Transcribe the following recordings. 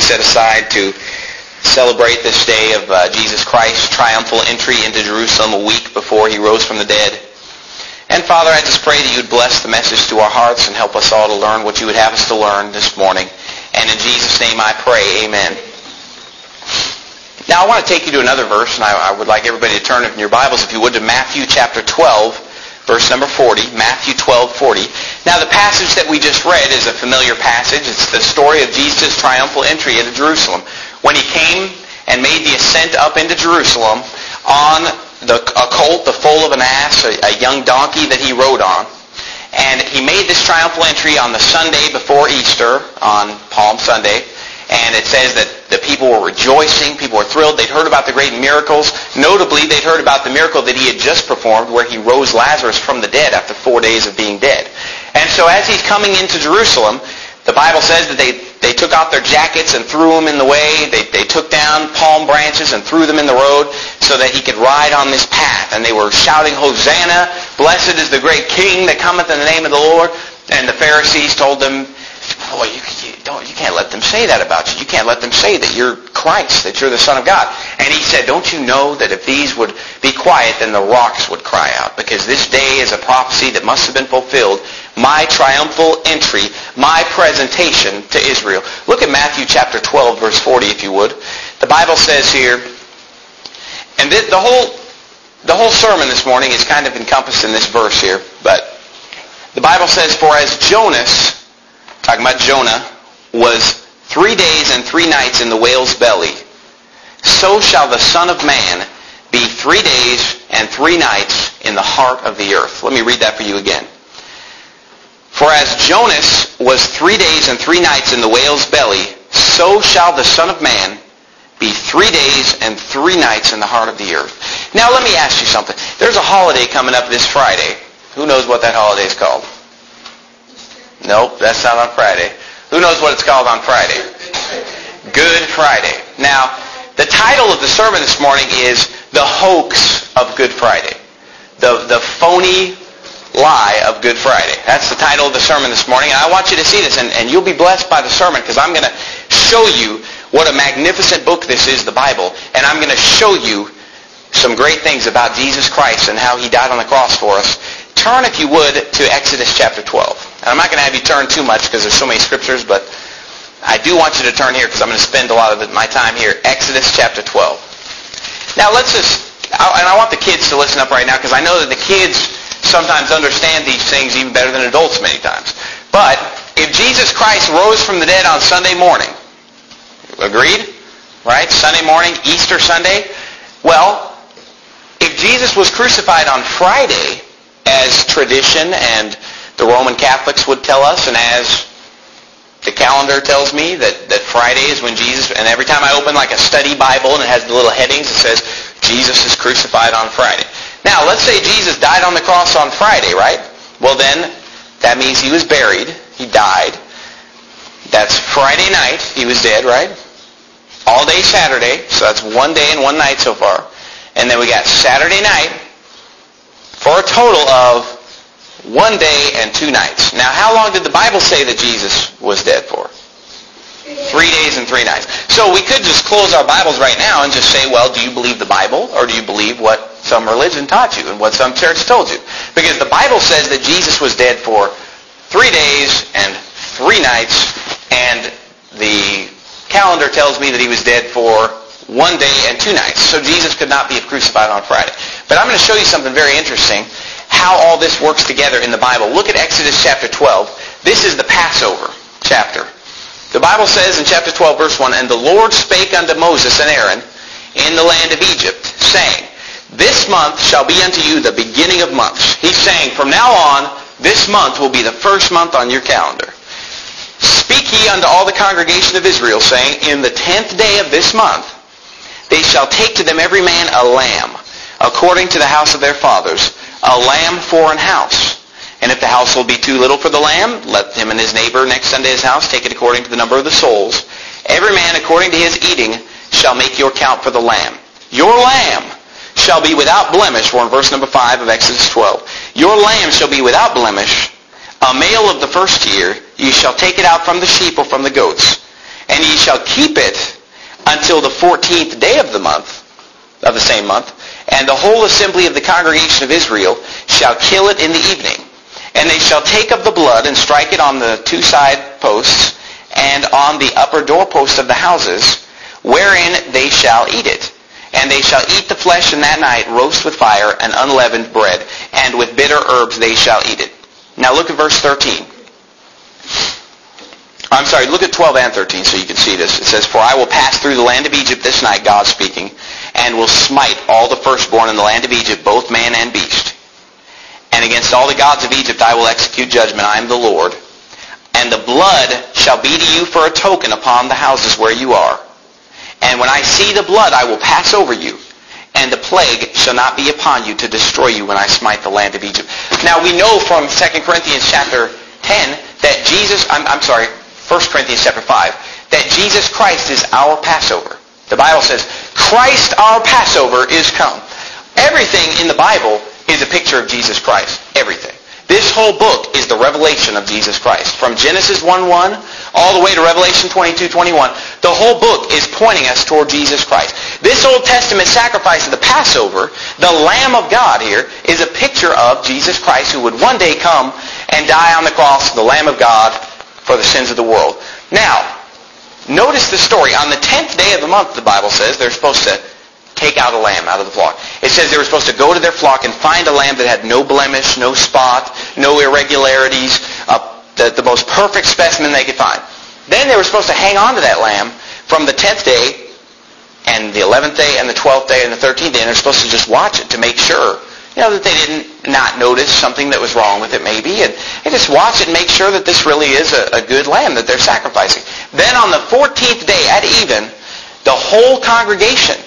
set aside to celebrate this day of Jesus Christ's triumphal entry into Jerusalem a week before he rose from the dead. And Father, I just pray that you would bless the message to our hearts and help us all to learn what you would have us to learn this morning. And in Jesus' name I pray, amen. Now I want to take you to another verse, and I would like everybody to turn in your Bibles, if you would, to Matthew chapter 12, verse number 40. Matthew 12:40. Now the passage that we just read is a familiar passage. It's the story of Jesus' triumphal entry into Jerusalem. When he came and made the ascent up into Jerusalem on a colt, the foal of an ass, a young donkey that he rode on. And he made this triumphal entry on the Sunday before Easter, on Palm Sunday. And it says that the people were rejoicing, people were thrilled. They'd heard about the great miracles. Notably, they'd heard about the miracle that he had just performed where he rose Lazarus from the dead after 4 days of being dead. And so as he's coming into Jerusalem, the Bible says that they took off their jackets and threw them in the way. They took down palm branches and threw them in the road so that he could ride on this path. And they were shouting, "Hosanna, blessed is the great King that cometh in the name of the Lord." And the Pharisees told them, "Boy, you can't let them say that about you. You can't let them say that you're Christ, that you're the Son of God." And he said, "Don't you know that if these would be quiet, then the rocks would cry out? Because this day is a prophecy that must have been fulfilled. My triumphal entry, my presentation to Israel." Look at Matthew chapter 12, verse 40, if you would. The Bible says here, and the whole sermon this morning is kind of encompassed in this verse here, but the Bible says, "For as Jonas," talking about Jonah, "was 3 days and 3 nights in the whale's belly, so shall the Son of Man be 3 days and 3 nights in the heart of the earth." Let me read that for you again. "For as Jonas was 3 days and 3 nights in the whale's belly, so shall the Son of Man be 3 days and 3 nights in the heart of the earth." Now let me ask you something. There's a holiday coming up this Friday. Who knows what that holiday is called? Nope, that's not on Friday. Who knows what it's called on Friday? Good Friday. Now, the title of the sermon this morning is "The Hoax of Good Friday." The phony lie of Good Friday. That's the title of the sermon this morning. And I want you to see this, and you'll be blessed by the sermon, because I'm going to show you what a magnificent book this is, the Bible, and I'm going to show you some great things about Jesus Christ and how he died on the cross for us. Turn, if you would, to Exodus chapter 12. And I'm not going to have you turn too much because there's so many scriptures, but I do want you to turn here because I'm going to spend a lot of my time here. Exodus chapter 12. Now and I want the kids to listen up right now, because I know that the kids sometimes understand these things even better than adults many times. But if Jesus Christ rose from the dead on Sunday morning, agreed? Right? Sunday morning, Easter Sunday. Well, if Jesus was crucified on Friday, as tradition and the Roman Catholics would tell us, and as the calendar tells me that Friday is when Jesus, and every time I open like a study Bible and it has the little headings, it says Jesus is crucified on Friday. Now, let's say Jesus died on the cross on Friday, right? Well then, that means he was buried. He died. That's Friday night. He was dead, right? All day Saturday. So that's 1 day and 1 night so far. And then we got Saturday night for a total of 1 day and 2 nights. Now, how long did the Bible say that Jesus was dead for? 3 days and 3 nights. So we could just close our Bibles right now and just say, well, do you believe the Bible, or do you believe what some religion taught you and what some church told you? Because the Bible says that Jesus was dead for 3 days and 3 nights, and the calendar tells me that he was dead for 1 day and 2 nights. So Jesus could not be crucified on Friday. But I'm going to show you something very interesting, how all this works together in the Bible. Look at Exodus chapter 12. This is the Passover chapter. The Bible says in chapter 12, verse 1, "And the Lord spake unto Moses and Aaron in the land of Egypt, saying, This month shall be unto you the beginning of months." He's saying, from now on, this month will be the first month on your calendar. "Speak ye unto all the congregation of Israel, saying, In the 10th day of this month, they shall take to them every man a lamb, according to the house of their fathers, a lamb for an house. And if the household be too little for the lamb, let him and his neighbor next unto his house take it according to the number of the souls. Every man according to his eating shall make your count for the lamb. Your lamb shall be without blemish." We're in verse number 5 of Exodus 12. "Your lamb shall be without blemish, a male of the first year. You shall take it out from the sheep or from the goats. And ye shall keep it until the 14th day of the month, of the same month. And the whole assembly of the congregation of Israel shall kill it in the evening. And they shall take of the blood and strike it on the two side posts and on the upper doorposts of the houses, wherein they shall eat it. And they shall eat the flesh in that night, roast with fire, and unleavened bread, and with bitter herbs they shall eat it. Now look at verse 13. I'm sorry, look at 12 and 13 so you can see this. It says, For I will pass through the land of Egypt this night, God speaking, and will smite all the firstborn in the land of Egypt, both man and beast. And against all the gods of Egypt I will execute judgment. I am the Lord. And the blood shall be to you for a token upon the houses where you are. And when I see the blood, I will pass over you. And the plague shall not be upon you to destroy you when I smite the land of Egypt. Now we know from 2 Corinthians chapter 10 that Jesus, 1 Corinthians chapter 5, that Jesus Christ is our Passover. The Bible says, Christ our Passover is come. Everything in the Bible is a picture of Jesus Christ. Everything. This whole book is the revelation of Jesus Christ. From Genesis 1:1 all the way to Revelation 22:21, the whole book is pointing us toward Jesus Christ. This Old Testament sacrifice of the Passover, the Lamb of God here, is a picture of Jesus Christ who would one day come and die on the cross, the Lamb of God, for the sins of the world. Now, notice the story. On the 10th day of the month, the Bible says, they're supposed to take out a lamb out of the flock. It says they were supposed to go to their flock and find a lamb that had no blemish, no spot, no irregularities, the most perfect specimen they could find. Then they were supposed to hang on to that lamb from the 10th day and the 11th day and the 12th day and the 13th day, and they're supposed to just watch it to make sure, that they didn't not notice something that was wrong with it maybe, and just watch it and make sure that this really is a good lamb that they're sacrificing. Then on the 14th day at even, the whole congregation,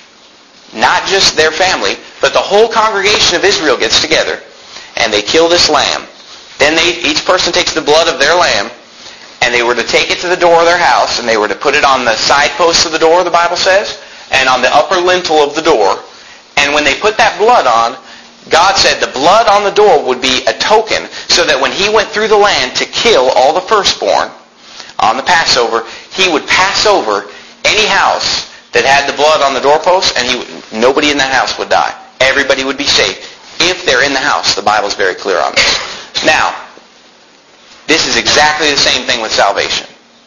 not just their family, but the whole congregation of Israel gets together and they kill this lamb. Then each person takes the blood of their lamb and they were to take it to the door of their house and they were to put it on the side posts of the door, the Bible says, and on the upper lintel of the door. And when they put that blood on, God said the blood on the door would be a token so that when he went through the land to kill all the firstborn on the Passover, he would pass over any house that had the blood on the doorpost, and nobody in that house would die. Everybody would be saved. If they're in the house, the Bible's very clear on this. Now, this is exactly the same thing with salvation.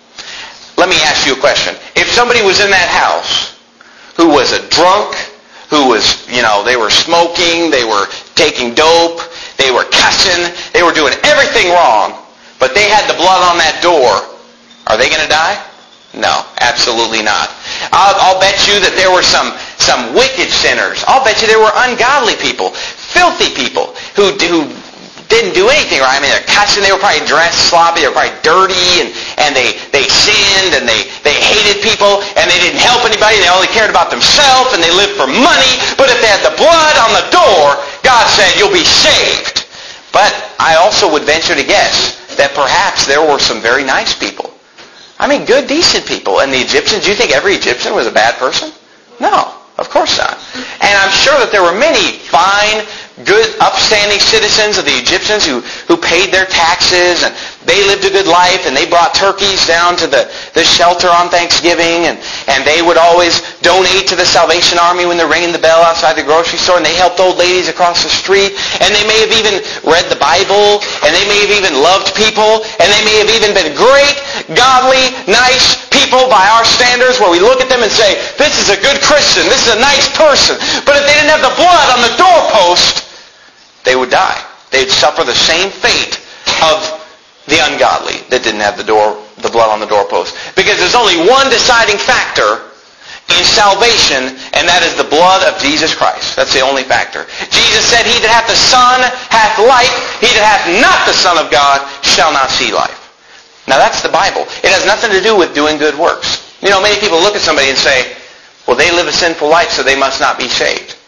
Let me ask you a question. If somebody was in that house who was a drunk, who was, they were smoking, they were taking dope, they were cussing, they were doing everything wrong, but they had the blood on that door, are they going to die? No, absolutely not. I'll bet you that there were some wicked sinners. I'll bet you there were ungodly people, filthy people who didn't do anything right. I mean, they're cussing. They were probably dressed sloppy. They were probably dirty, and they sinned, and they hated people, and they didn't help anybody. They only cared about themselves, and they lived for money. But if they had the blood on the door, God said, you'll be saved. But I also would venture to guess that perhaps there were some very nice people. I mean, good, decent people. And the Egyptians, do you think every Egyptian was a bad person? No, of course not. And I'm sure that there were many fine, good, upstanding citizens of the Egyptians who paid their taxes, and they lived a good life, and they brought turkeys down to the shelter on Thanksgiving, and they would always donate to the Salvation Army when they're ringing the bell outside the grocery store, and they helped old ladies across the street, and they may have even read the Bible, and they may have even loved people, and they may have even been great, godly, nice people by our standards, where we look at them and say, this is a good Christian, this is a nice person. But if they didn't have the blood on the doorpost, they would die. They'd suffer the same fate of the ungodly that didn't have the blood on the doorpost. Because there's only one deciding factor in salvation, and that is the blood of Jesus Christ. That's the only factor. Jesus said, he that hath the Son hath life, he that hath not the Son of God shall not see life. Now that's the Bible. It has nothing to do with doing good works. Many people look at somebody and say, well, they live a sinful life, so they must not be saved.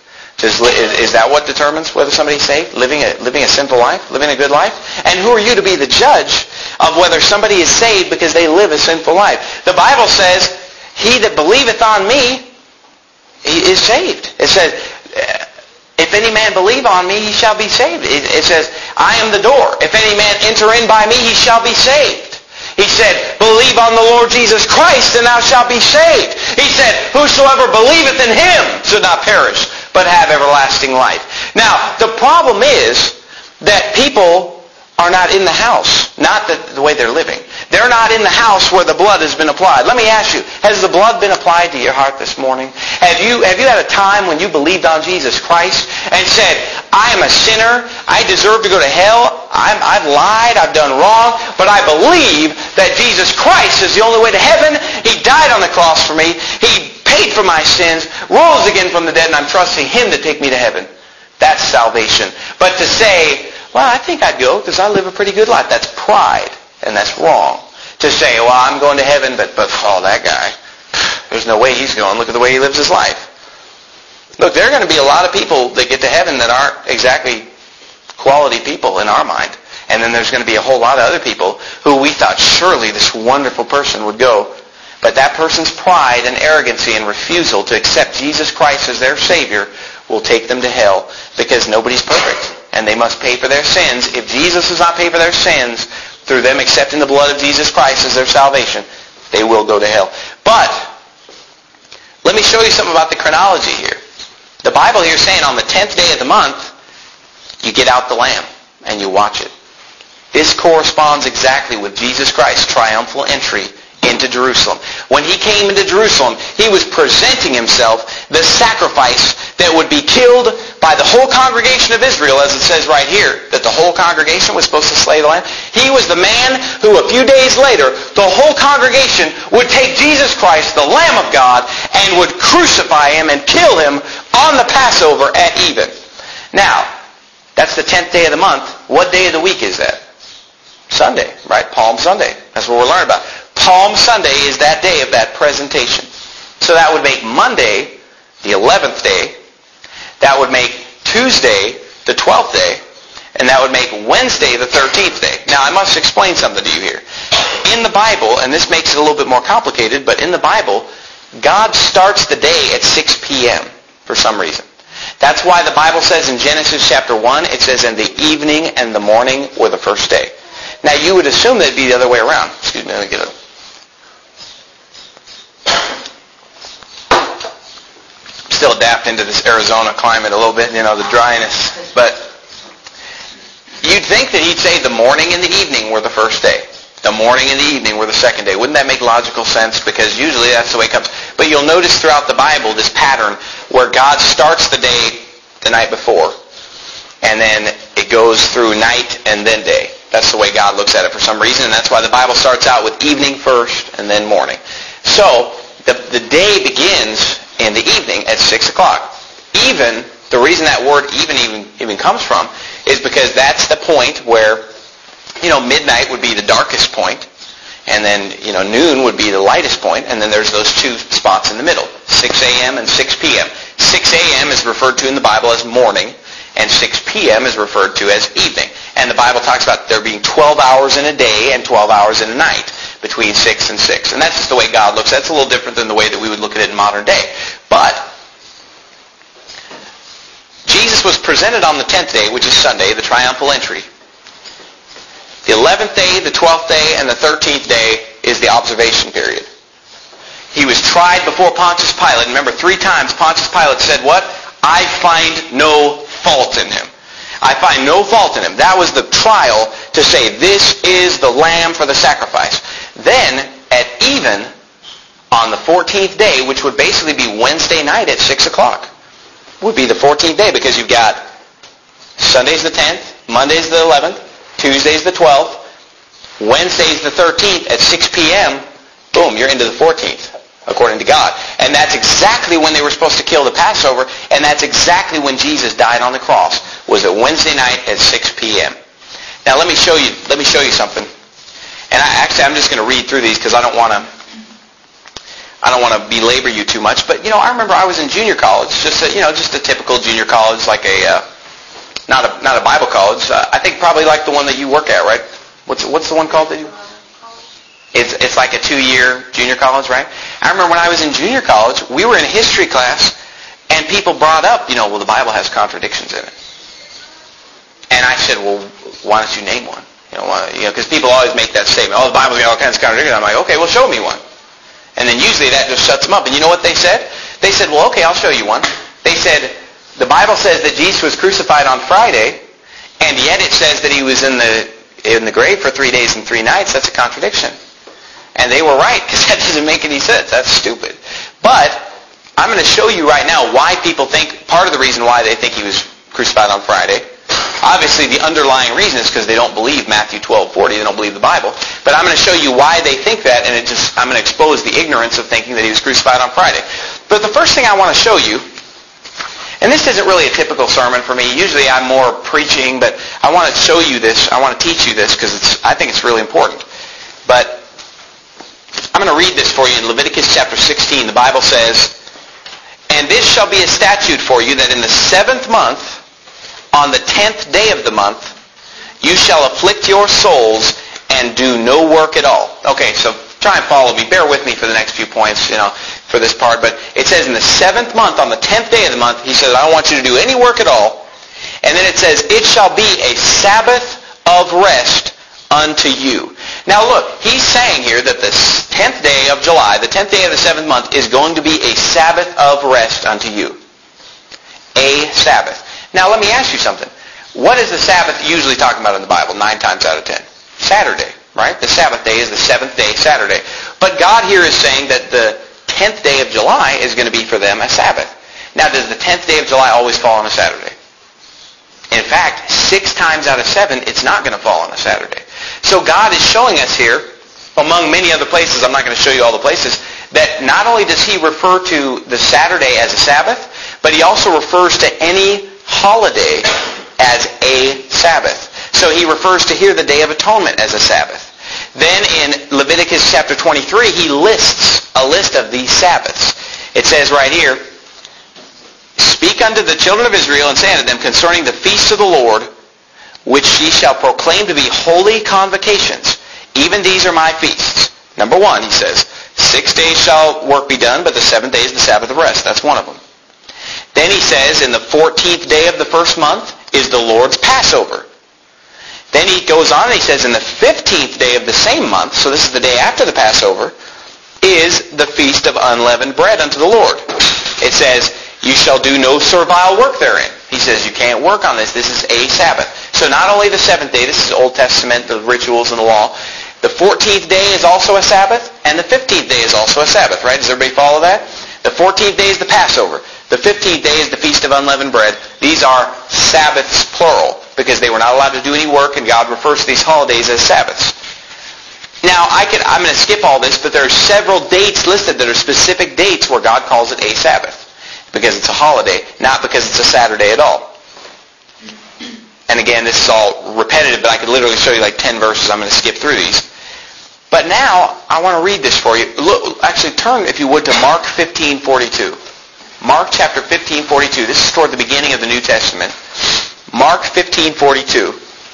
Is that what determines whether somebody's saved? Living a sinful life? Living a good life? And who are you to be the judge of whether somebody is saved because they live a sinful life? The Bible says, he that believeth on me is saved. It says, if any man believe on me, he shall be saved. It says, I am the door. If any man enter in by me, he shall be saved. He said, believe on the Lord Jesus Christ and thou shalt be saved. He said, whosoever believeth in him should not perish, but have everlasting life. Now, the problem is that people are not in the house, not the way they're living. They're not in the house where the blood has been applied. Let me ask you, has the blood been applied to your heart this morning? Have you had a time when you believed on Jesus Christ and said, I am a sinner, I deserve to go to hell, I've lied, I've done wrong, but I believe that Jesus Christ is the only way to heaven. He died on the cross for me. He paid for my sins, rose again from the dead, and I'm trusting him to take me to heaven. That's salvation. But to say, well, I think I'd go because I live a pretty good life, that's pride. And that's wrong. To say, well, I'm going to heaven, but oh, that guy, there's no way he's going. Look at the way he lives his life. Look, there are going to be a lot of people that get to heaven that aren't exactly quality people in our mind. And then there's going to be a whole lot of other people who we thought surely this wonderful person would go. But that person's pride and arrogancy and refusal to accept Jesus Christ as their Savior will take them to hell because nobody's perfect. And they must pay for their sins. If Jesus does not pay for their sins, through them accepting the blood of Jesus Christ as their salvation, they will go to hell. But let me show you something about the chronology here. The Bible here is saying on the 10th day of the month, you get out the lamb and you watch it. This corresponds exactly with Jesus Christ's triumphal entry into Jerusalem. When he came into Jerusalem, he was presenting himself the sacrifice that would be killed by the whole congregation of Israel, as it says right here, that the whole congregation was supposed to slay the lamb. He was the man who a few days later, the whole congregation would take Jesus Christ, the Lamb of God, and would crucify him and kill him on the Passover at even. Now, that's the 10th day of the month. What day of the week is that? Sunday, right? Palm Sunday. That's what we're learning about. Palm Sunday is that day of that presentation. So that would make Monday the 11th day. That would make Tuesday the 12th day. And that would make Wednesday the 13th day. Now, I must explain something to you here. In the Bible, and this makes it a little bit more complicated, but in the Bible, God starts the day at 6 p.m. for some reason. That's why the Bible says in Genesis chapter 1, it says, and the evening and the morning were the first day. Now, you would assume that it'd be the other way around. Excuse me, let me get it. Still adapt into this Arizona climate a little bit, the dryness. But you'd think that he'd say the morning and the evening were the first day. The morning and the evening were the second day. Wouldn't that make logical sense? Because usually that's the way it comes. But you'll notice throughout the Bible this pattern where God starts the day the night before, and then it goes through night and then day. That's the way God looks at it for some reason, and that's why the Bible starts out with evening first and then morning. So the day begins in the evening at 6 o'clock. Even, the reason that word even comes from is because that's the point where, midnight would be the darkest point, and then, noon would be the lightest point, and then there's those two spots in the middle, 6 a.m. and 6 p.m. 6 a.m. is referred to in the Bible as morning, and 6 p.m. is referred to as evening. And the Bible talks about there being 12 hours in a day and 12 hours in a night between 6 and 6. And that's just the way God looks. That's a little different than the way that we would look at it in modern day. But Jesus was presented on the 10th day, which is Sunday, the triumphal entry. The 11th day, the 12th day, and the 13th day is the observation period. He was tried before Pontius Pilate. Remember, 3 times Pontius Pilate said what? I find no fault in him. I find no fault in him. That was the trial to say, this is the lamb for the sacrifice. Then, at even, on the 14th day, which would basically be Wednesday night at 6 o'clock, would be the 14th day, because you've got Sunday's the 10th, Monday's the 11th, Tuesday's the 12th, Wednesday's the 13th at 6 p.m., boom, you're into the 14th, according to God. And that's exactly when they were supposed to kill the Passover, and that's exactly when Jesus died on the cross, was at Wednesday night at 6 p.m. Now let me show you something. And I'm just going to read through these because I don't want to belabor you too much. But I remember I was in junior college, just a typical junior college, like not a Bible college. I think probably like the one that you work at, right? What's the one called that you? It's like a 2-year junior college, right? I remember when I was in junior college, we were in a history class, and people brought up, well, the Bible has contradictions in it. And I said, well, why don't you name one? Because people always make that statement, the Bible's got all kinds of contradictions. I'm like, okay, well, show me one. And then usually that just shuts them up. And you know what they said? They said, well, okay, I'll show you one. They said, the Bible says that Jesus was crucified on Friday, and yet it says that he was in the grave for 3 days and 3 nights. That's a contradiction. And they were right, because that doesn't make any sense. That's stupid. But I'm going to show you right now why people think, part of the reason why they think he was crucified on Friday. Obviously, the underlying reason is because they don't believe Matthew 12:40. They don't believe the Bible. But I'm going to show you why they think that, and I'm going to expose the ignorance of thinking that he was crucified on Friday. But the first thing I want to show you, and this isn't really a typical sermon for me. Usually I'm more preaching, but I want to show you this. I want to teach you this because I think it's really important. But I'm going to read this for you in Leviticus chapter 16. The Bible says, "And this shall be a statute for you, that in the 7th month, on the 10th day of the month, you shall afflict your souls and do no work at all." Okay, so try and follow me. Bear with me for the next few points, for this part. But it says in the 7th month, on the 10th day of the month, he says, I don't want you to do any work at all. And then it says, it shall be a Sabbath of rest unto you. Now look, he's saying here that the 10th day of July, the 10th day of the 7th month, is going to be a Sabbath of rest unto you. A Sabbath. Now let me ask you something. What is the Sabbath usually talking about in the Bible 9 times out of 10? Saturday, right? The Sabbath day is the 7th day, Saturday. But God here is saying that the 10th day of July is going to be for them a Sabbath. Now does the 10th day of July always fall on a Saturday? In fact, 6 times out of 7, it's not going to fall on a Saturday. So God is showing us here, among many other places, I'm not going to show you all the places, that not only does he refer to the Saturday as a Sabbath, but he also refers to any holiday as a Sabbath. So he refers to here the Day of Atonement as a Sabbath. Then in Leviticus chapter 23, he lists a list of these Sabbaths. It says right here, "Speak unto the children of Israel and say unto them concerning the feasts of the Lord, which ye shall proclaim to be holy convocations. Even these are my feasts." Number 1, he says, 6 days shall work be done, but the 7th day is the Sabbath of rest. That's one of them. Then he says, in the 14th day of the first month is the Lord's Passover. Then he goes on and he says, in the 15th day of the same month, so this is the day after the Passover, is the feast of unleavened bread unto the Lord. It says, you shall do no servile work therein. He says, you can't work on this. This is a Sabbath. So not only the 7th day, this is Old Testament, the rituals and the law. The 14th day is also a Sabbath, and the 15th day is also a Sabbath, right? Does everybody follow that? The 14th day is the Passover. The 15th day is the Feast of Unleavened Bread. These are Sabbaths, plural, because they were not allowed to do any work, and God refers to these holidays as Sabbaths. Now, I'm going to skip all this, but there are several dates listed that are specific dates where God calls it a Sabbath, because it's a holiday, not because it's a Saturday at all. And again, this is all repetitive, but I could literally show you like 10 verses. I'm going to skip through these. But now, I want to read this for you. Look, actually, turn, if you would, to Mark 15:42. Mark chapter 15:42. This is toward the beginning of the New Testament. Mark 15:42.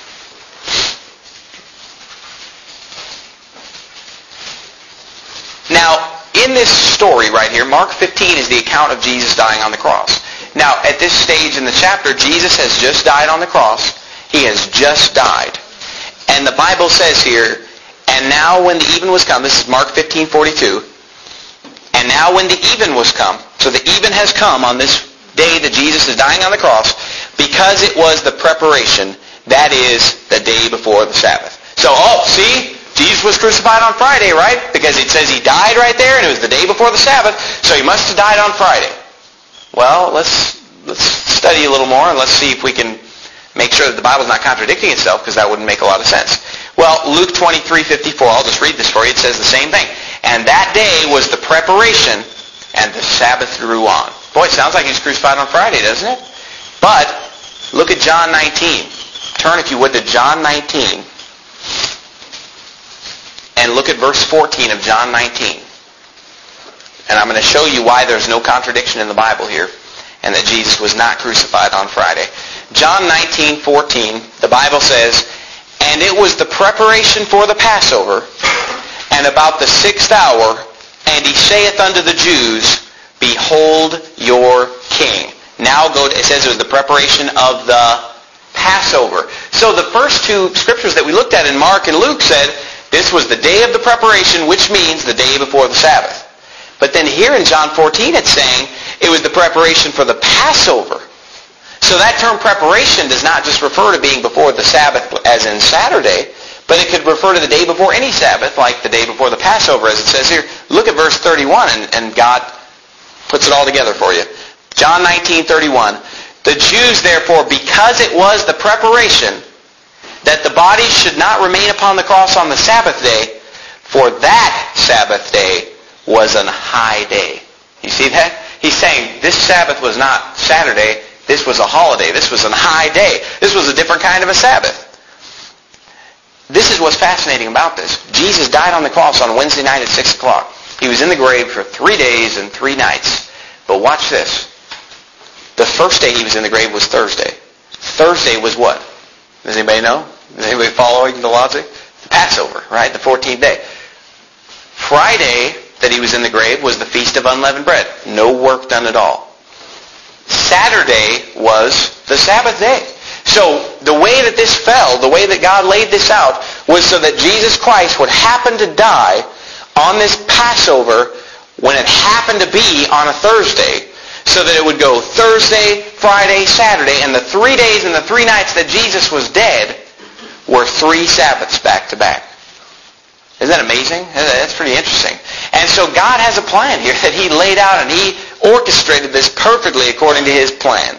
Now, in this story right here, Mark 15 is the account of Jesus dying on the cross. Now, at this stage in the chapter, Jesus has just died on the cross. He has just died. And the Bible says here, and now when the even was come, this is Mark 15:42, and now when the even was come, so the even has come on this day that Jesus is dying on the cross, because it was the preparation, that is the day before the Sabbath. So, see? Jesus was crucified on Friday, right? Because it says he died right there, and it was the day before the Sabbath, so he must have died on Friday. Well, let's study a little more, and let's see if we can make sure that the Bible's not contradicting itself, because that wouldn't make a lot of sense. Well, Luke 23:54, I'll just read this for you. It says the same thing. And that day was the preparation, and the Sabbath drew on. Boy, it sounds like he was crucified on Friday, doesn't it? But look at John 19. Turn, if you would, to John 19. And look at verse 14 of John 19. And I'm going to show you why there's no contradiction in the Bible here, and that Jesus was not crucified on Friday. John 19:14, the Bible says, and it was the preparation for the Passover, and about the 6th hour, and he saith unto the Jews, behold your king. Now it says it was the preparation of the Passover. So the first two scriptures that we looked at in Mark and Luke said this was the day of the preparation, which means the day before the Sabbath. But then here in John 14 it's saying it was the preparation for the Passover. So that term preparation does not just refer to being before the Sabbath as in Saturday, but it could refer to the day before any Sabbath, like the day before the Passover, as it says here. Look at verse 31, and God puts it all together for you. John 19:31. The Jews, therefore, because it was the preparation that the body should not remain upon the cross on the Sabbath day, for that Sabbath day was an high day. You see that? He's saying this Sabbath was not Saturday. This was a holiday. This was a high day. This was a different kind of a Sabbath. This is what's fascinating about this. Jesus died on the cross on Wednesday night at 6 o'clock. He was in the grave for 3 days and 3 nights. But watch this. The first day he was in the grave was Thursday. Thursday was what? Does anybody know? Is anybody following the logic? The Passover, right? The 14th day. Friday that he was in the grave was the Feast of Unleavened Bread. No work done at all. Saturday was the Sabbath day. So the way that this fell, the way that God laid this out, was so that Jesus Christ would happen to die on this Passover when it happened to be on a Thursday, so that it would go Thursday, Friday, Saturday, and the 3 days and the 3 nights that Jesus was dead were 3 Sabbaths back to back. Isn't that amazing? That's pretty interesting. And so God has a plan here that he laid out, and he orchestrated this perfectly according to his plan.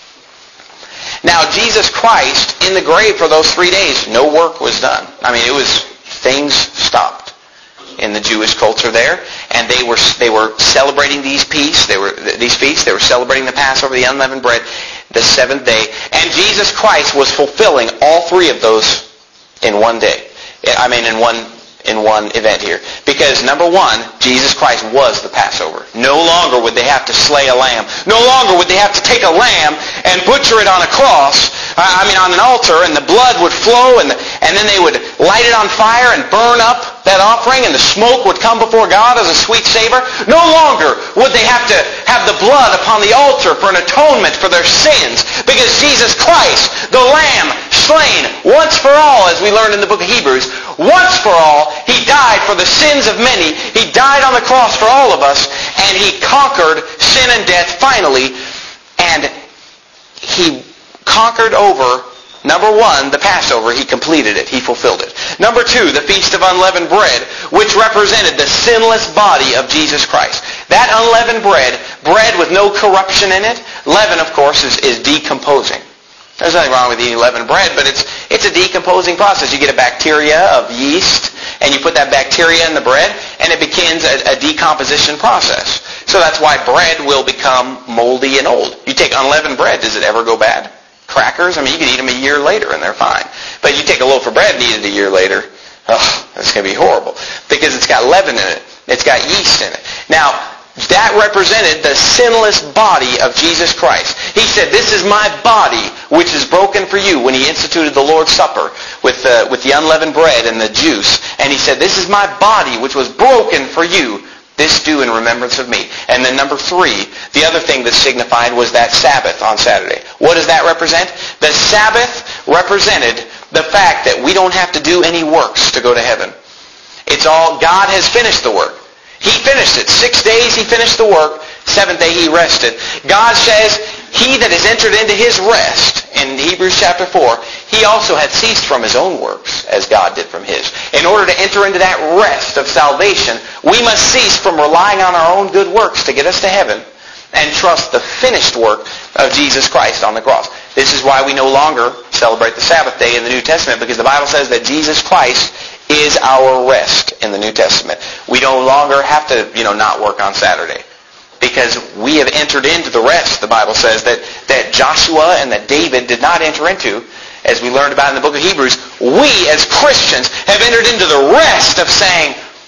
Now, Jesus Christ, in the grave for those 3 days, no work was done. I mean, things stopped in the Jewish culture there, and they were celebrating these feasts. They were celebrating the Passover, the unleavened bread, the 7th day, and Jesus Christ was fulfilling all 3 of those in one day. I mean, in one event here. Because number 1, Jesus Christ was the Passover. No longer would they have to slay a lamb. No longer would they have to take a lamb and butcher it on a cross, on an altar, and the blood would flow, and then they would light it on fire and burn up that offering, and the smoke would come before God as a sweet savor. No longer would they have to have the blood upon the altar for an atonement for their sins, because Jesus Christ, the Lamb, slain once for all, as we learned in the book of Hebrews, once for all, he died for the sins of many. He died on the cross for all of us, and he conquered sin and death finally, and he conquered over, number 1, the Passover. He completed it. He fulfilled it. Number 2, the Feast of Unleavened Bread, which represented the sinless body of Jesus Christ. That unleavened bread with no corruption in it, leaven, of course, is decomposing. There's nothing wrong with eating leavened bread, but it's a decomposing process. You get a bacteria of yeast, and you put that bacteria in the bread, and it begins a decomposition process. So that's why bread will become moldy and old. You take unleavened bread, does it ever go bad? Crackers, you can eat them a year later and they're fine. But you take a loaf of bread and eat it a year later, that's going to be horrible. Because it's got leaven in it. It's got yeast in it. Now, that represented the sinless body of Jesus Christ. He said, this is my body, which is broken for you, when he instituted the Lord's Supper with the unleavened bread and the juice. And he said, this is my body, which was broken for you. This do in remembrance of me. And then number 3, the other thing that signified was that Sabbath on Saturday. What does that represent? The Sabbath represented the fact that we don't have to do any works to go to heaven. It's all, God has finished the work. He finished it. 6 days he finished the work. 7th day he rested. God says, he that has entered into his rest, in Hebrews chapter 4, he also had ceased from his own works, as God did from his. In order to enter into that rest of salvation, we must cease from relying on our own good works to get us to heaven, and trust the finished work of Jesus Christ on the cross. This is why we no longer celebrate the Sabbath day in the New Testament, because the Bible says that Jesus Christ is our rest in the New Testament. We no longer have to, not work on Saturday. Because we have entered into the rest, the Bible says, that Joshua and that David did not enter into, as we learned about in the book of Hebrews. We, as Christians, have entered into the rest of saying,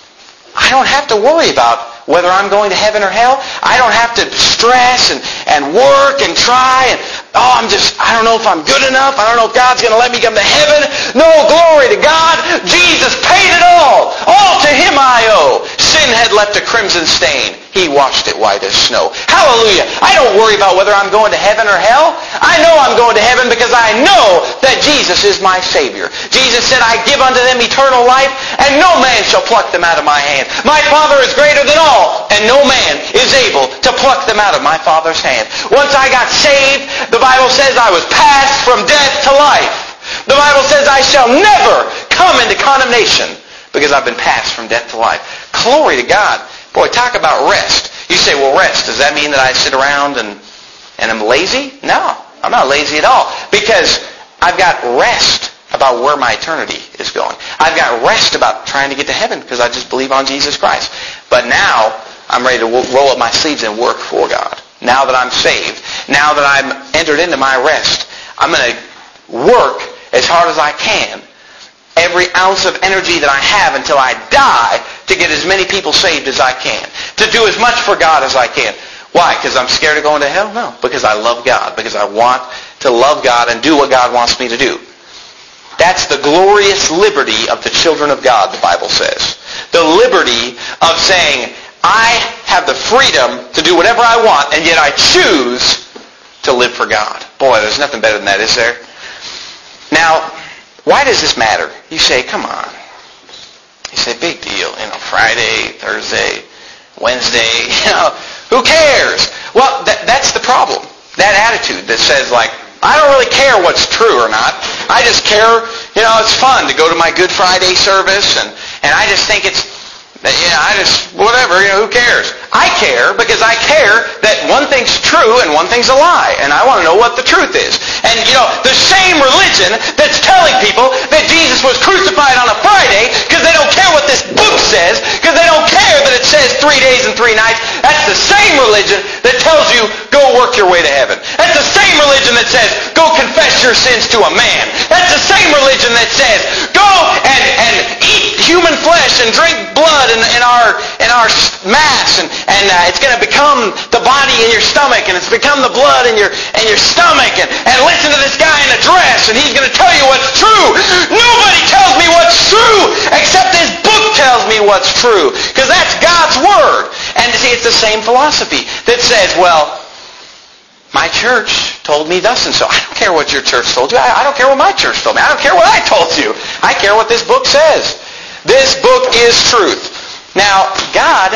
I don't have to worry about whether I'm going to heaven or hell. I don't have to stress and work and try. And I don't know if I'm good enough. I don't know if God's going to let me come to heaven. No, glory to God. Jesus paid it all. All to him I owe. Sin had left a crimson stain. He washed it white as snow. Hallelujah. I don't worry about whether I'm going to heaven or hell. I know I'm going to heaven because I know that Jesus is my Savior. Jesus said, I give unto them eternal life, and no man shall pluck them out of my hand. My Father is greater than all, and no man is able to pluck them out of my Father's hand. Once I got saved, the Bible says I was passed from death to life. The Bible says I shall never come into condemnation because I've been passed from death to life. Glory to God. Boy, talk about rest. You say, well, rest, does that mean that I sit around and I'm lazy? No, I'm not lazy at all. Because I've got rest about where my eternity is going. I've got rest about trying to get to heaven because I just believe on Jesus Christ. But now I'm ready to roll up my sleeves and work for God. Now that I'm saved, now that I'm entered into my rest, I'm going to work as hard as I can, every ounce of energy that I have until I die, to get as many people saved as I can. To do as much for God as I can. Why? Because I'm scared of going to hell? No. Because I love God. Because I want to love God and do what God wants me to do. That's the glorious liberty of the children of God, the Bible says. The liberty of saying, I have the freedom to do whatever I want, and yet I choose to live for God. Boy, there's nothing better than that, is there? Now, why does this matter? You say, come on. You say, big deal. Friday, Thursday, Wednesday, who cares? Well, that's the problem. That attitude that says, I don't really care what's true or not. I just care, it's fun to go to my Good Friday service, and I just think it's, whatever, who cares? I care because I care that one thing's true and one thing's a lie. And I want to know what the truth is. And, the same religion that's telling people that Jesus was crucified on a Friday because they don't care what this book says, because they don't care that it says 3 days and 3 nights, that's the same religion that tells you, go work your way to heaven. That's the same religion that says, go confess your sins to a man. That's the same religion that says, go and eat human flesh and drink blood in our mass, and it's going to become the body in your stomach, and it's become the blood in your stomach, and listen to this guy in a dress, and he's going to tell you what's true. Nobody tells me what's true except this book tells me what's true, because that's God's Word. And see, it's the same philosophy that says, well, my church told me thus and so. I don't care what your church told you. I don't care what my church told me. I don't care what I told you. I care what this book says. This book is truth. Now, God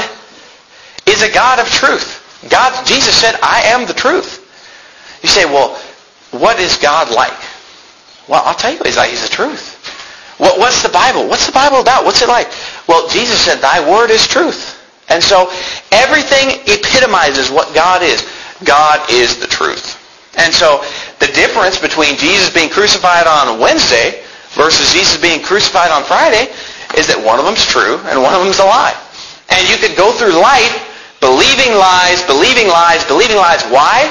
is a God of truth. Jesus said, I am the truth. You say, well, what is God like? Well, I'll tell you, he's the truth. What's the Bible? What's the Bible about? What's it like? Well, Jesus said, thy word is truth. And so everything epitomizes what God is. God is the truth. And so the difference between Jesus being crucified on Wednesday versus Jesus being crucified on Friday is that one of them's true and one of them's a lie. And you could go through life believing lies, believing lies, believing lies. Why?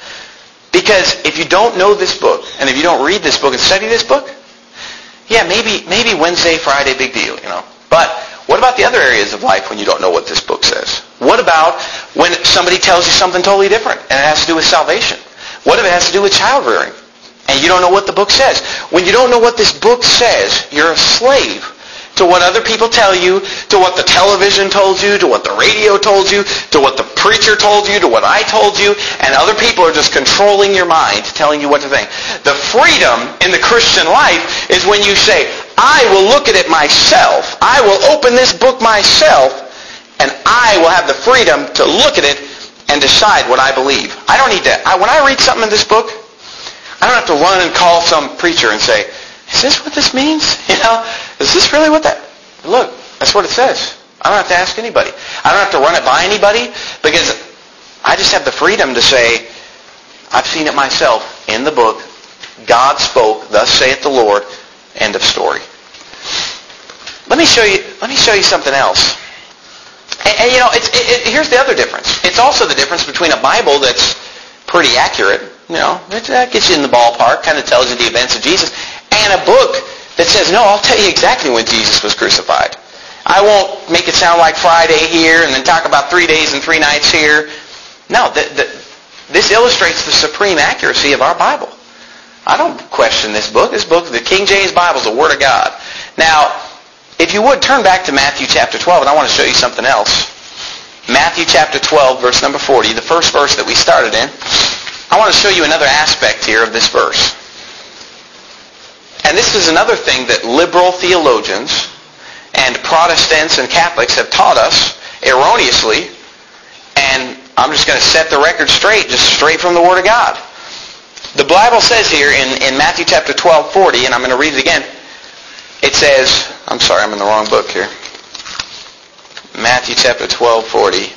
Because if you don't know this book, and if you don't read this book and study this book, yeah, maybe Wednesday, Friday, big deal, But what about the other areas of life when you don't know what this book says? What about when somebody tells you something totally different and it has to do with salvation? What if it has to do with child rearing and you don't know what the book says? When you don't know what this book says, you're a slave to what other people tell you, to what the television told you, to what the radio told you, to what the preacher told you, to what I told you, and other people are just controlling your mind, telling you what to think. The freedom in the Christian life is when you say, I will look at it myself, I will open this book myself, and I will have the freedom to look at it and decide what I believe. I don't need to, when I read something in this book, I don't have to run and call some preacher and say, is this what this means? Is this really what that... Look, that's what it says. I don't have to ask anybody. I don't have to run it by anybody because I just have the freedom to say, I've seen it myself in the book. God spoke, thus saith the Lord. End of story. Let me show you something else. And here's the other difference. It's also the difference between a Bible that's pretty accurate, that gets you in the ballpark, kind of tells you the events of Jesus, and a book that says, no, I'll tell you exactly when Jesus was crucified. I won't make it sound like Friday here and then talk about 3 days and 3 nights here. No, this illustrates the supreme accuracy of our Bible. I don't question this book. This book, the King James Bible, is the Word of God. Now, if you would, turn back to Matthew chapter 12, and I want to show you something else. Matthew chapter 12, verse number 40, the first verse that we started in. I want to show you another aspect here of this verse. And this is another thing that liberal theologians and Protestants and Catholics have taught us erroneously. And I'm just going to set the record straight, just straight from the Word of God. The Bible says here in Matthew chapter 12, 40, and I'm going to read it again. It says, I'm sorry, I'm in the wrong book here. Matthew chapter 12, 40.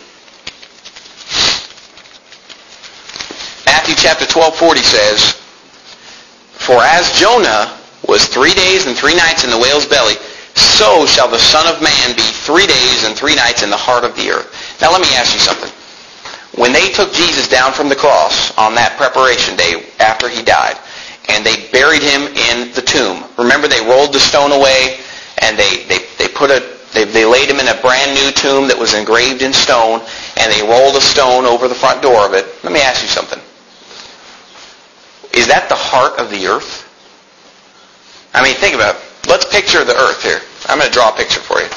Matthew chapter 12, 40 says, "For as Jonah was 3 days and 3 nights in the whale's belly, so shall the Son of Man be 3 days and 3 nights in the heart of the earth." Now let me ask you something. When they took Jesus down from the cross on that preparation day after he died, and they buried him in the tomb, remember they rolled the stone away, and they laid him in a brand new tomb that was engraved in stone, and they rolled a stone over the front door of it. Let me ask you something. Is that the heart of the earth? I mean, think about it. Let's picture the earth here. I'm going to draw a picture for you.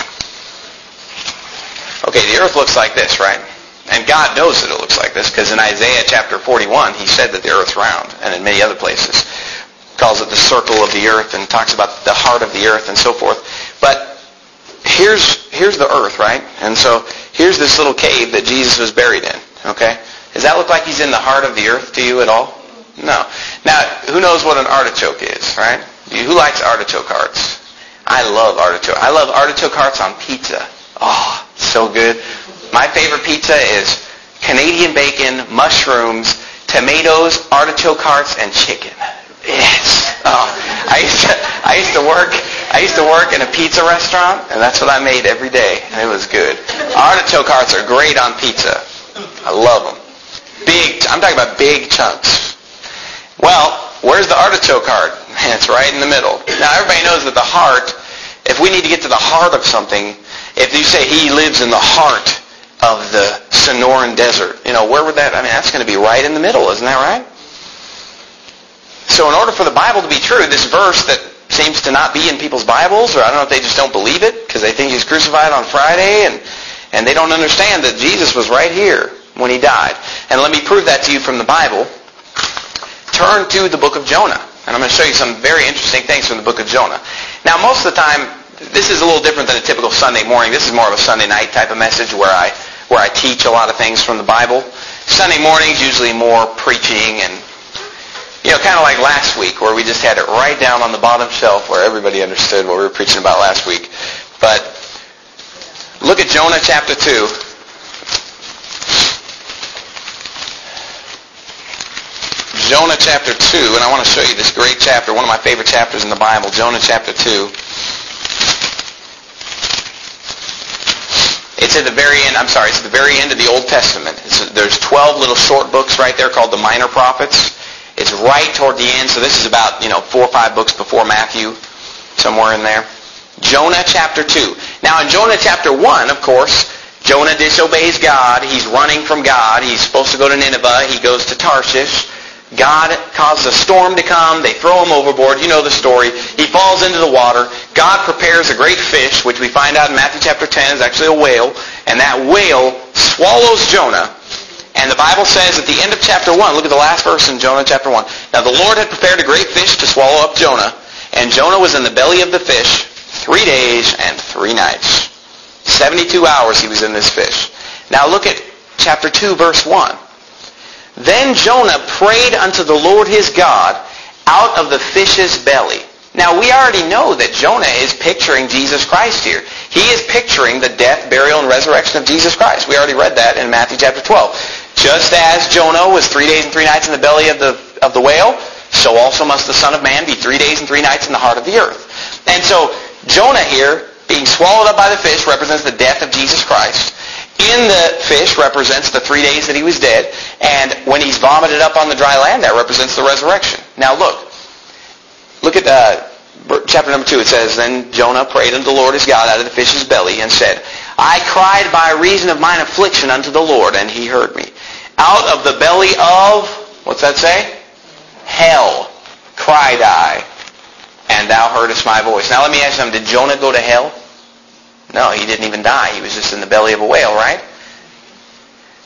Okay, the earth looks like this, right? And God knows that it looks like this, because in Isaiah chapter 41, he said that the earth's round, and in many other places. Calls it the circle of the earth, and talks about the heart of the earth and so forth. But here's the earth, right? And so here's this little cave that Jesus was buried in, okay? Does that look like he's in the heart of the earth to you at all? No. Now, who knows what an artichoke is, right? Who likes artichoke hearts? I love artichoke. I love artichoke hearts on pizza. Oh, so good. My favorite pizza is Canadian bacon, mushrooms, tomatoes, artichoke hearts, and chicken. Yes. Oh, I used to work in a pizza restaurant, and that's what I made every day, and it was good. Artichoke hearts are great on pizza. I love them. I'm talking about big chunks. Well, where's the artichoke heart? It's right in the middle. Now, everybody knows that the heart, if we need to get to the heart of something, if you say he lives in the heart of the Sonoran Desert, where would that, that's going to be right in the middle, isn't that right? So in order for the Bible to be true, this verse that seems to not be in people's Bibles, or I don't know if they just don't believe it, because they think he was crucified on Friday, and they don't understand that Jesus was right here when he died. And let me prove that to you from the Bible. Turn to the book of Jonah. And I'm going to show you some very interesting things from the book of Jonah. Now, most of the time, this is a little different than a typical Sunday morning. This is more of a Sunday night type of message where I teach a lot of things from the Bible. Sunday mornings, usually more preaching and, kind of like last week where we just had it right down on the bottom shelf where everybody understood what we were preaching about last week. But look at Jonah chapter 2. Jonah chapter 2, and I want to show you this great chapter, one of my favorite chapters in the Bible, Jonah chapter 2. It's at the very end, it's at the very end of the Old Testament. There's 12 little short books right there called the Minor Prophets. It's right toward the end, so this is about, 4 or 5 books before Matthew, somewhere in there. Jonah chapter 2. Now in Jonah chapter 1, of course, Jonah disobeys God. He's running from God. He's supposed to go to Nineveh. He goes to Tarshish. God causes a storm to come. They throw him overboard. You know the story. He falls into the water. God prepares a great fish, which we find out in Matthew chapter 10 is actually a whale. And that whale swallows Jonah. And the Bible says at the end of chapter 1, look at the last verse in Jonah chapter 1. Now the Lord had prepared a great fish to swallow up Jonah. And Jonah was in the belly of the fish 3 days and 3 nights. 72 hours he was in this fish. Now look at chapter 2, verse 1. Then Jonah prayed unto the Lord his God out of the fish's belly. Now we already know that Jonah is picturing Jesus Christ here. He is picturing the death, burial, and resurrection of Jesus Christ. We already read that in Matthew chapter 12. Just as Jonah was 3 days and 3 nights in the belly of the whale, so also must the Son of Man be 3 days and 3 nights in the heart of the earth. And so Jonah here, being swallowed up by the fish, represents the death of Jesus Christ. In the fish represents the 3 days that he was dead. And when he's vomited up on the dry land, that represents the resurrection. Now look at chapter number 2. It says, Then Jonah prayed unto the Lord his God out of the fish's belly and said, I cried by reason of mine affliction unto the Lord, and he heard me. Out of the belly of, what's that say? Hell cried I, and thou heardest my voice. Now let me ask you something. Did Jonah go to hell? No, he didn't even die. He was just in the belly of a whale, right?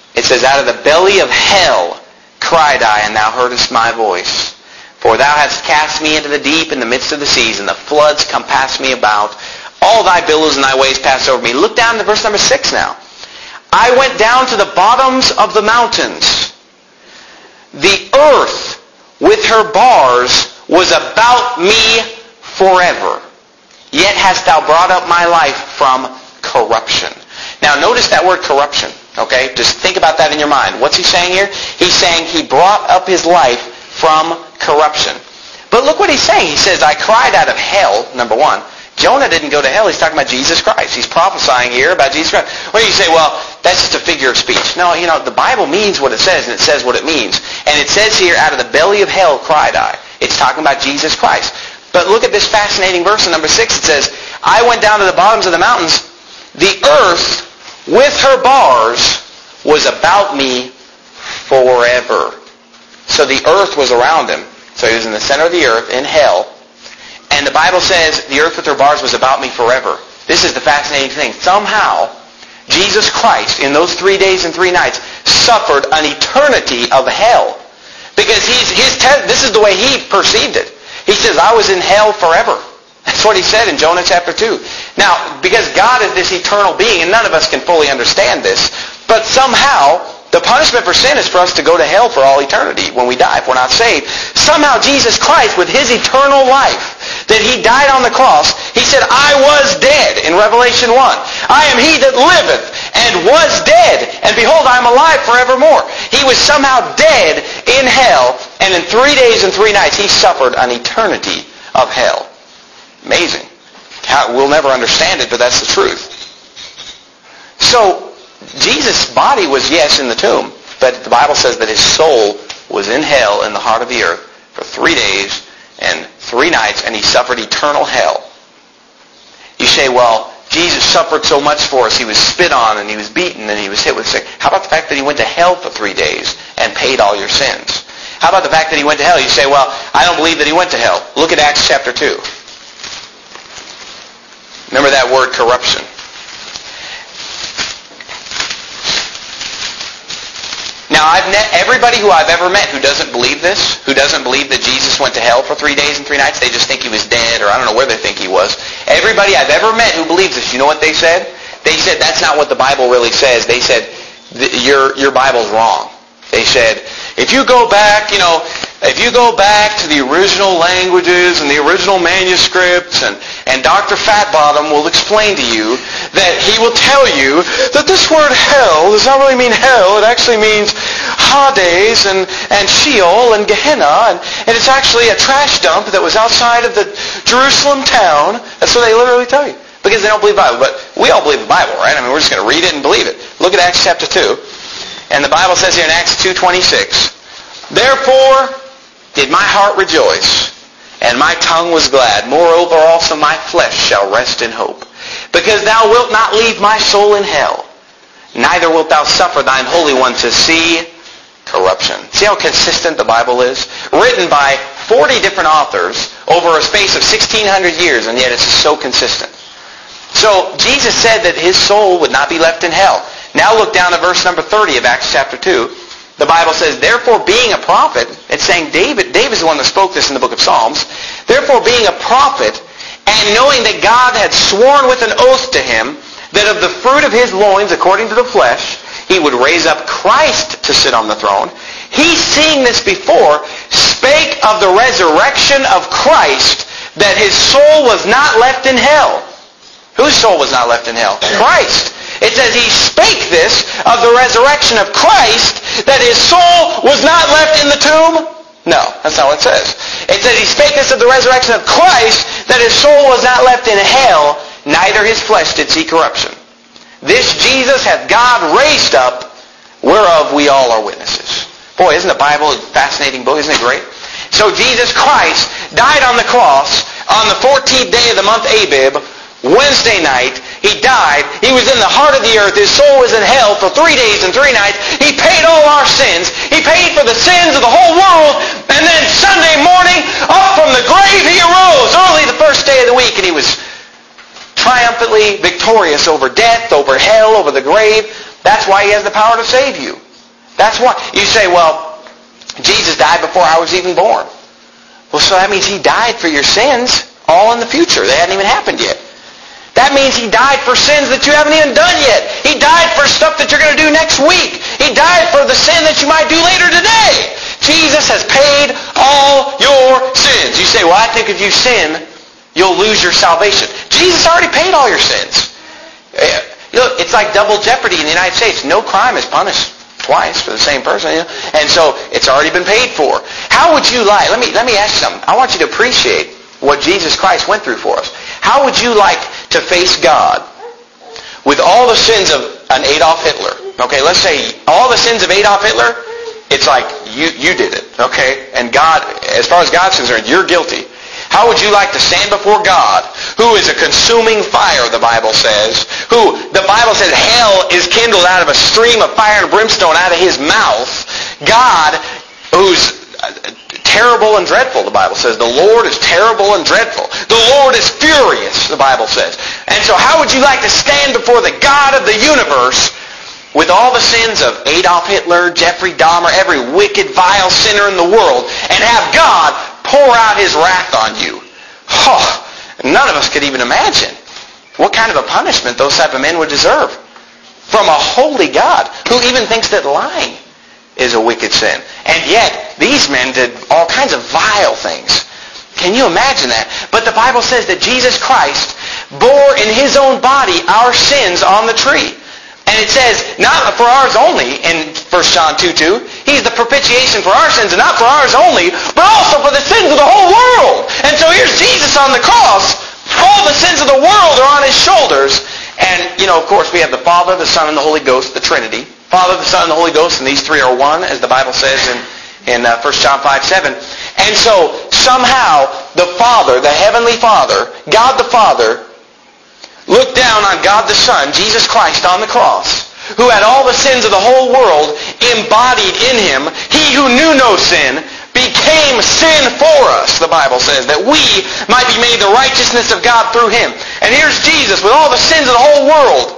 It says, out of the belly of hell cried I, and thou heardest my voice. For thou hast cast me into the deep in the midst of the seas, and the floods compassed me about. All thy billows and thy waves passed over me. Look down to verse number 6 now. I went down to the bottoms of the mountains. The earth with her bars was about me forever. Yet hast thou brought up my life from corruption. Now notice that word corruption. Okay? Just think about that in your mind. What's he saying here? He's saying he brought up his life from corruption. But look what he's saying. He says, I cried out of hell, number one. Jonah didn't go to hell. He's talking about Jesus Christ. He's prophesying here about Jesus Christ. Well, you say, well, that's just a figure of speech. No, the Bible means what it says, and it says what it means. And it says here, out of the belly of hell cried I. It's talking about Jesus Christ. But look at this fascinating verse in number 6. It says, I went down to the bottoms of the mountains. The earth with her bars was about me forever. So the earth was around him. So he was in the center of the earth, in hell. And the Bible says the earth with her bars was about me forever. This is the fascinating thing. Somehow, Jesus Christ, in those 3 days and 3 nights, suffered an eternity of hell. Because this is the way he perceived it. He says, I was in hell forever. That's what he said in Jonah chapter 2. Now, because God is this eternal being, and none of us can fully understand this, but somehow, the punishment for sin is for us to go to hell for all eternity when we die, if we're not saved. Somehow Jesus Christ, with his eternal life, that he died on the cross, he said, I was dead in Revelation 1. I am he that liveth and was dead, and behold, I am alive forevermore. He was somehow dead in hell, and in 3 days and 3 nights he suffered an eternity of hell. Amazing. We'll never understand it, but that's the truth. So, Jesus' body was, yes, in the tomb, but the Bible says that his soul was in hell in the heart of the earth for 3 days and 3 nights, and he suffered eternal hell. You say, well, Jesus suffered so much for us. He was spit on, and he was beaten, and he was hit with sick. How about the fact that he went to hell for 3 days and paid all your sins? How about the fact that he went to hell? You say, well, I don't believe that he went to hell. Look at Acts chapter 2. Remember that word corruption. Now, everybody who I've ever met who doesn't believe this, who doesn't believe that Jesus went to hell for 3 days and 3 nights, they just think he was dead, or I don't know where they think he was. Everybody I've ever met who believes this, you know what they said? They said, that's not what the Bible really says. They said, your Bible's wrong. They said, if you go back to the original languages and the original manuscripts, and Dr. Fatbottom will explain to you that he will tell you that this word hell does not really mean hell. It actually means Hades and Sheol and Gehenna, and it's actually a trash dump that was outside of the Jerusalem town. That's what they literally tell you. Because they don't believe the Bible. But we all believe the Bible, right? I mean, we're just going to read it and believe it. Look at Acts chapter 2. And the Bible says here in Acts 2:26, therefore did my heart rejoice, and my tongue was glad. Moreover also my flesh shall rest in hope. Because thou wilt not leave my soul in hell, neither wilt thou suffer thine Holy One to see corruption. See how consistent the Bible is? Written by 40 different authors over a space of 1,600 years, and yet it's so consistent. So Jesus said that his soul would not be left in hell. Now look down at verse number 30 of Acts chapter 2. The Bible says, therefore being a prophet, it's saying David's the one that spoke this in the book of Psalms, therefore being a prophet, and knowing that God had sworn with an oath to him, that of the fruit of his loins, according to the flesh, he would raise up Christ to sit on the throne, he, seeing this before, spake of the resurrection of Christ, that his soul was not left in hell. Whose soul was not left in hell? Christ. It says he spake this of the resurrection of Christ, that his soul was not left in the tomb. No, that's not what it says. It says he spake this of the resurrection of Christ, that his soul was not left in hell, neither his flesh did see corruption. This Jesus hath God raised up, whereof we all are witnesses. Boy, isn't the Bible a fascinating book? Isn't it great? So Jesus Christ died on the cross on the 14th day of the month Abib, Wednesday night. He died. He was in the heart of the earth. His soul was in hell for 3 days and 3 nights. He paid all our sins. He paid for the sins of the whole world. And then Sunday morning, up from the grave, he arose early the first day of the week. And he was triumphantly victorious over death, over hell, over the grave. That's why He has the power to save you. That's why. You say, well, Jesus died before I was even born. Well, so that means He died for your sins all in the future. They hadn't even happened yet. That means He died for sins that you haven't even done yet. He died for stuff that you're going to do next week. He died for the sin that you might do later today. Jesus has paid all your sins. You say, well, I think if you sin, you'll lose your salvation. Jesus already paid all your sins. Look, it's like double jeopardy in the United States. No crime is punished twice for the same person. And so it's already been paid for. How would you like, let me ask you something. I want you to appreciate what Jesus Christ went through for us. How would you like to face God with all the sins of an Adolf Hitler? Okay, let's say all the sins of Adolf Hitler, it's like you did it, okay? And God, as far as God's concerned, you're guilty. How would you like to stand before God, who is a consuming fire, the Bible says, who, the Bible says, hell is kindled out of a stream of fire and brimstone out of His mouth. God, who's terrible and dreadful, the Bible says. The Lord is terrible and dreadful. The Lord is furious, the Bible says. And so how would you like to stand before the God of the universe with all the sins of Adolf Hitler, Jeffrey Dahmer, every wicked, vile sinner in the world, and have God pour out His wrath on you? Oh, none of us could even imagine what kind of a punishment those type of men would deserve from a holy God who even thinks that lying is a wicked sin. And yet, these men did all kinds of vile things. Can you imagine that? But the Bible says that Jesus Christ bore in His own body our sins on the tree. And it says, not for ours only, in 1 John 2:2, He's the propitiation for our sins, and not for ours only, but also for the sins of the whole world. And so here's Jesus on the cross. All the sins of the world are on His shoulders. And, of course, we have the Father, the Son, and the Holy Ghost, the Trinity. Father, the Son, and the Holy Ghost, and these three are one, as the Bible says in 1 John 5:7. And so, somehow, the Father, the Heavenly Father, God the Father, looked down on God the Son, Jesus Christ, on the cross, who had all the sins of the whole world embodied in Him. He who knew no sin became sin for us, the Bible says, that we might be made the righteousness of God through Him. And here's Jesus with all the sins of the whole world.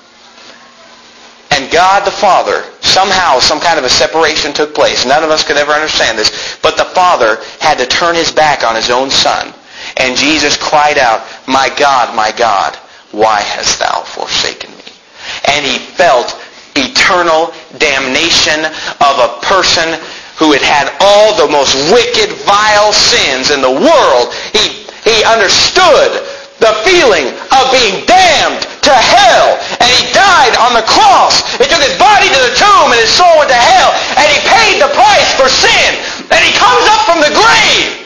And God the Father, somehow some kind of a separation took place. None of us could ever understand this. But the Father had to turn His back on His own Son. And Jesus cried out, my God, why hast Thou forsaken me? And He felt eternal damnation of a person who had had all the most wicked, vile sins in the world. He understood the feeling of being damned to hell. And He died on the cross. He took His body to the tomb and His soul went to hell. And He paid the price for sin. And He comes up from the grave.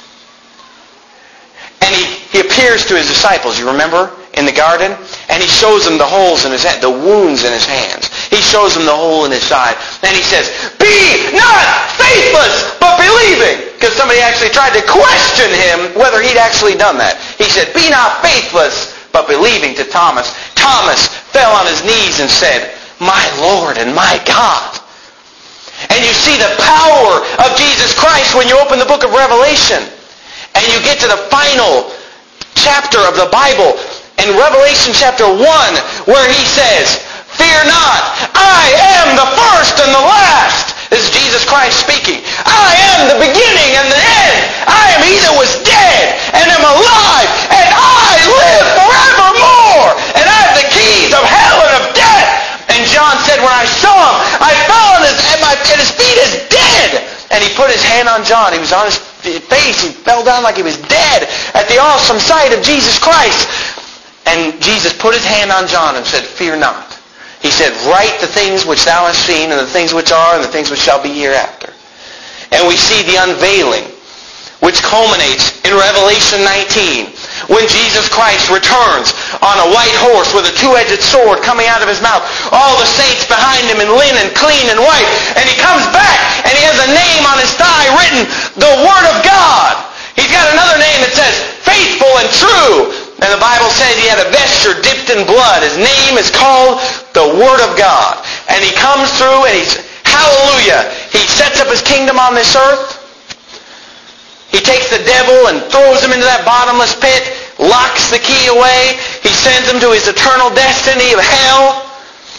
And he appears to His disciples, you remember, in the garden? And He shows them the holes in His hand, the wounds in His hands. He shows them the hole in His side. And He says, be not faithless, but believing. Because somebody actually tried to question Him whether He'd actually done that. He said, be not faithless, but believing to Thomas. Thomas fell on his knees and said, my Lord and my God. And you see the power of Jesus Christ when you open the book of Revelation. And you get to the final chapter of the Bible in Revelation chapter 1 where He says, fear not, I am the first and the last. This is Jesus Christ speaking. I am the beginning and the end. I am He that was dead and am alive, and I live forevermore. And I have the keys of hell and of death. And John said, when I saw Him, I fell at His feet as dead. And He put His hand on John. He was on his face. He fell down like he was dead at the awesome sight of Jesus Christ. And Jesus put His hand on John and said, fear not. He said, write the things which thou hast seen, and the things which are, and the things which shall be hereafter. And we see the unveiling, which culminates in Revelation 19, when Jesus Christ returns on a white horse with a two-edged sword coming out of His mouth. All the saints behind Him in linen, clean and white. And He comes back, and He has a name on His thigh written, the Word of God. He's got another name that says, faithful and true. And the Bible says He had a vesture dipped in blood. His name is called the Word of God. And He comes through and hallelujah, He sets up His kingdom on this earth. He takes the devil and throws him into that bottomless pit, locks the key away. He sends him to his eternal destiny of hell.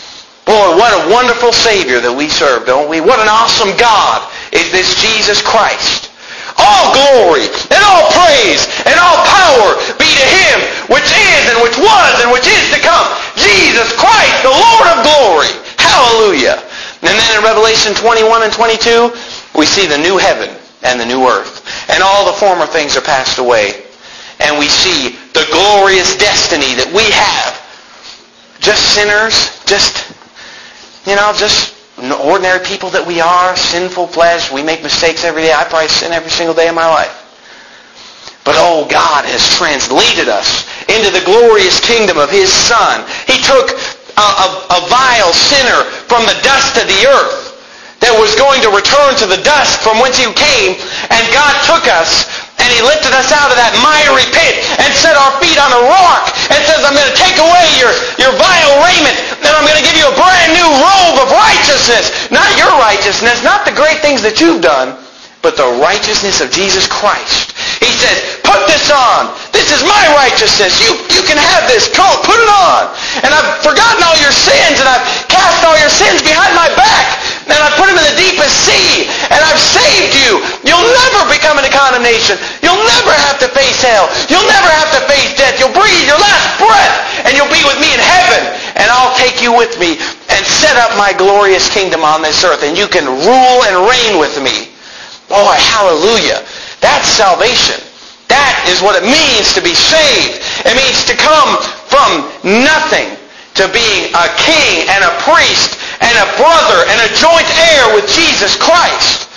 Boy, what a wonderful Savior that we serve, don't we? What an awesome God is this Jesus Christ. All glory and all praise and all power be to Him which is and which was and which is to come, Jesus Christ, the Lord of glory. Hallelujah. And then in Revelation 21 and 22, we see the new heaven and the new earth. And all the former things are passed away. And we see the glorious destiny that we have. Just sinners, just ordinary people that we are, sinful flesh. We make mistakes every day. I probably sin every single day of my life. But oh, God has translated us into the glorious kingdom of His Son. He took a vile sinner from the dust of the earth that was going to return to the dust from whence He came, and God took us and He lifted us out of that miry pit and set our feet on a rock and says, I'm going to take away your vile raiment and I'm going to give you a brand new robe of righteousness. Not your righteousness, not the great things that you've done, but the righteousness of Jesus Christ. He says, put this on. This is my righteousness. You can have this coat. Put it on. And I've forgotten all your sins, and I've cast all your sins behind my back, and I've put them in the deepest sea, and I've saved you. You'll never become into condemnation. You'll never have to face hell. You'll never have to face death. You'll breathe your last breath, and you'll be with me in heaven, and I'll take you with me and set up my glorious kingdom on this earth, and you can rule and reign with me. Boy, hallelujah. That's salvation. That is what it means to be saved. It means to come from nothing to being a king and a priest and a brother and a joint heir with Jesus Christ.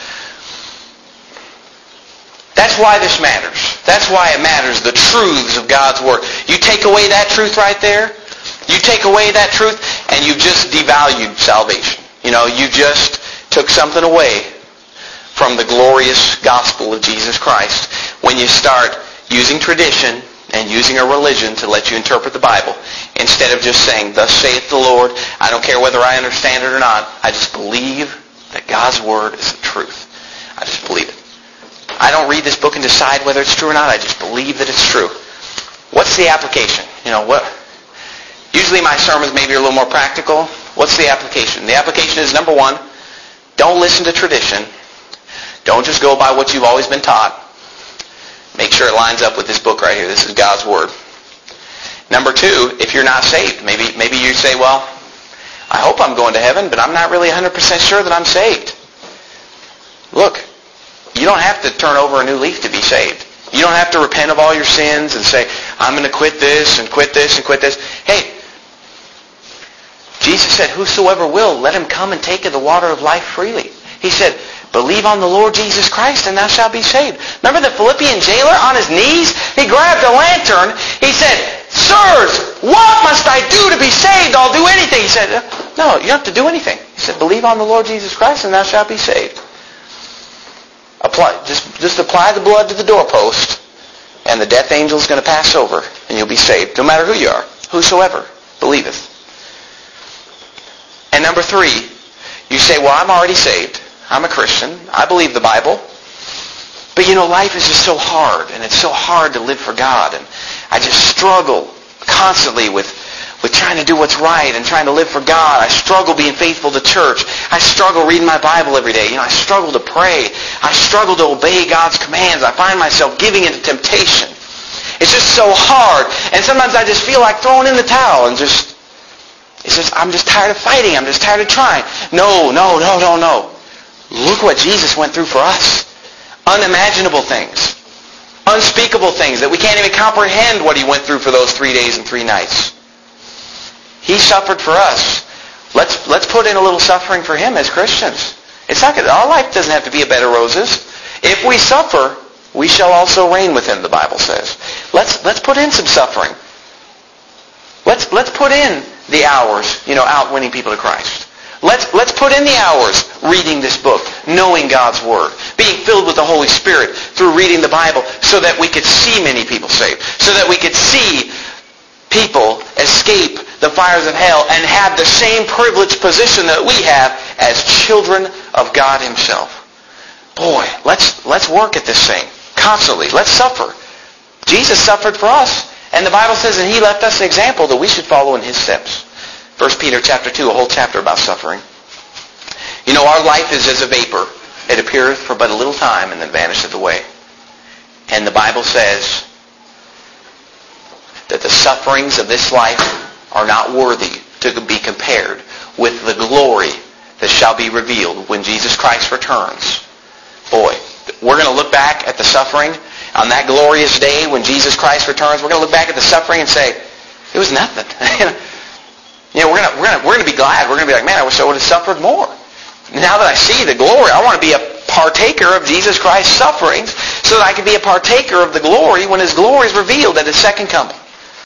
That's why this matters. That's why it matters, the truths of God's Word. You take away that truth right there, you take away that truth, and you've just devalued salvation. You just took something away from the glorious gospel of Jesus Christ when you start using tradition and using a religion to let you interpret the Bible instead of just saying, thus saith the Lord. I don't care whether I understand it or not. I just believe that God's Word is the truth. I just believe it. I don't read this book and decide whether it's true or not. I just believe that it's true. What's the application? Usually my sermons maybe are a little more practical. What's the application? The application is, number one, don't listen to tradition. Don't just go by what you've always been taught. Make sure it lines up with this book right here. This is God's Word. Number two, if you're not saved, maybe you say, well, I hope I'm going to heaven, but I'm not really 100% sure that I'm saved. Look, you don't have to turn over a new leaf to be saved. You don't have to repent of all your sins and say, I'm going to quit this and quit this and quit this. Hey, Jesus said, whosoever will, let him come and take of the water of life freely. He said, believe on the Lord Jesus Christ and thou shalt be saved. Remember the Philippian jailer on his knees? He grabbed a lantern. He said, sirs, what must I do to be saved? I'll do anything. He said, no, you don't have to do anything. He said, believe on the Lord Jesus Christ and thou shalt be saved. Just apply the blood to the doorpost and the death angel is going to pass over and you'll be saved. No matter who you are. Whosoever believeth. And number three, you say, well, I'm already saved. I'm a Christian. I believe the Bible. But life is just so hard, and it's so hard to live for God. And I just struggle constantly with trying to do what's right and trying to live for God. I struggle being faithful to church. I struggle reading my Bible every day. I struggle to pray. I struggle to obey God's commands. I find myself giving into temptation. It's just so hard. And sometimes I just feel like throwing in the towel and I'm just tired of fighting. I'm just tired of trying. No. Look what Jesus went through for us. Unimaginable things. Unspeakable things that we can't even comprehend what he went through for those 3 days and 3 nights. He suffered for us. Let's put in a little suffering for him as Christians. It's not good. Our life doesn't have to be a bed of roses. If we suffer, we shall also reign with him, the Bible says. Let's put in some suffering. Let's put in the hours, out winning people to Christ. Let's put in the hours reading this book, knowing God's Word, being filled with the Holy Spirit through reading the Bible so that we could see many people saved, so that we could see people escape the fires of hell and have the same privileged position that we have as children of God himself. Boy, let's work at this thing constantly. Let's suffer. Jesus suffered for us. And the Bible says that he left us an example that we should follow in his steps. 1 Peter chapter 2, a whole chapter about suffering. You know, our life is as a vapor. It appeareth for but a little time and then vanisheth away. And the Bible says that the sufferings of this life are not worthy to be compared with the glory that shall be revealed when Jesus Christ returns. Boy, we're going to look back at the suffering on that glorious day when Jesus Christ returns. We're going to look back at the suffering and say, it was nothing. You know, we're going to be glad. We're going to be like, man, I wish I would have suffered more. Now that I see the glory, I want to be a partaker of Jesus Christ's sufferings so that I can be a partaker of the glory when His glory is revealed at His second coming.